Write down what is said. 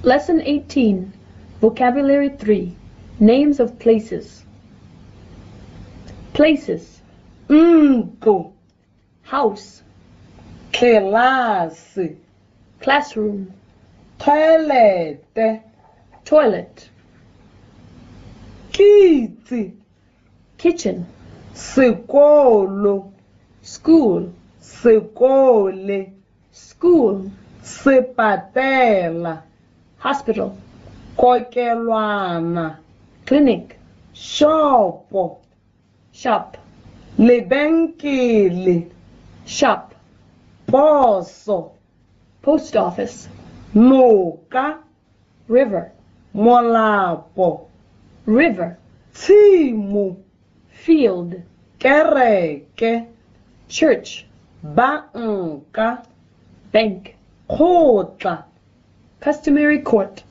Lesson 18, Vocabulary 3, Names of Places. Places. Ntlo, House, tlelase, classroom, toilete, toilet, kitse, kitchen, sekolo, school, sekole, school, sepatela, hospital, kokelwana, clinic, shopo, shop, lebenkele, shop, poso, post office, noka, river, molapo, river, tshimo, field, kereke, church, banka, bank, kgotla, customary court,